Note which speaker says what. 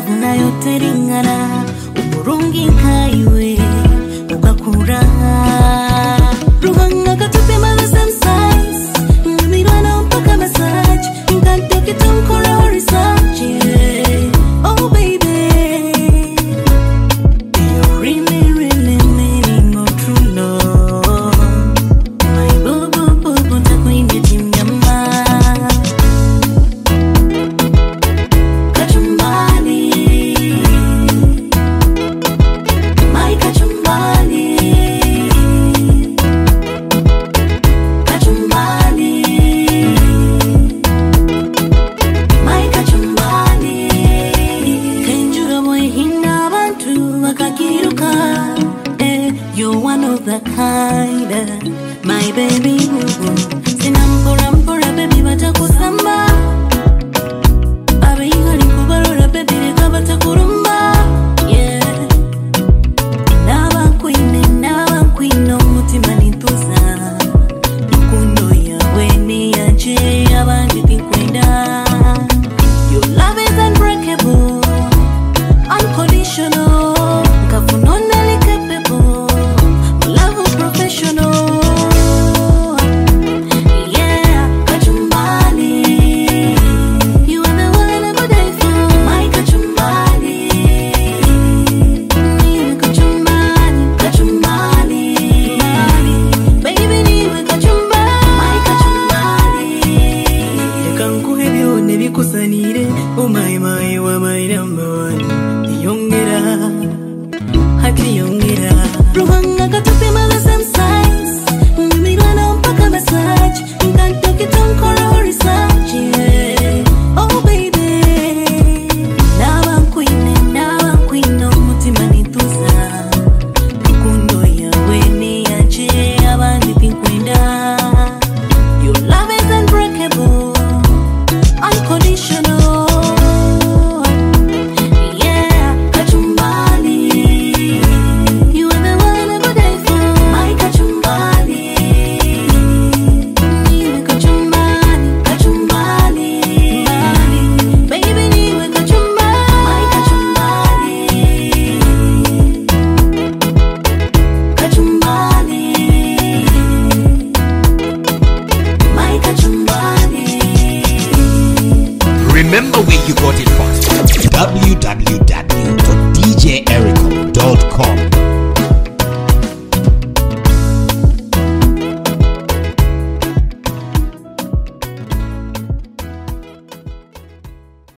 Speaker 1: na yote ringana umurungi nkaiwe ugakura ruhanga gatupe mala some size nyamirana mpaka massage nkanteke tunkora research oh baby you really really meaning no true no my boo boo boo boo takwinde chimnyama kachumbani my kachumbani kachumbani my kachumbani kenjura boy hinda bantu bakakiruka you're one of the kind my baby sinambura mbura baby batakusamba abigali kubarura baby reka batakurumba yeah naba kwino mutima nituza ikundo yawe ni yaje abandi bikwenda your love is unbreakable unconditional kafunonally capable love professional yeah kachumbani you are the one I would die for my kachumbani niwe kachumbani kachumbani baby niwe kachumbani my kachumbani yakankuhe byone bikusanire oh my you are my number one yongera hati yongera ruhanga gatupe mala some size nyamirana mpaka massage nkanteke tunkora research oh baby naba kwino mutima nituza ikundo yawe ni yaje abandi bikwenda your love is unbreakable unconditional yeah kachumbani you are the one I would die for my kachumbani niwe kachumbani kachumbani baby niwe kachumbani my kachumbani kachumbani my kachumbani.
Speaker 2: Remember where you got it from. www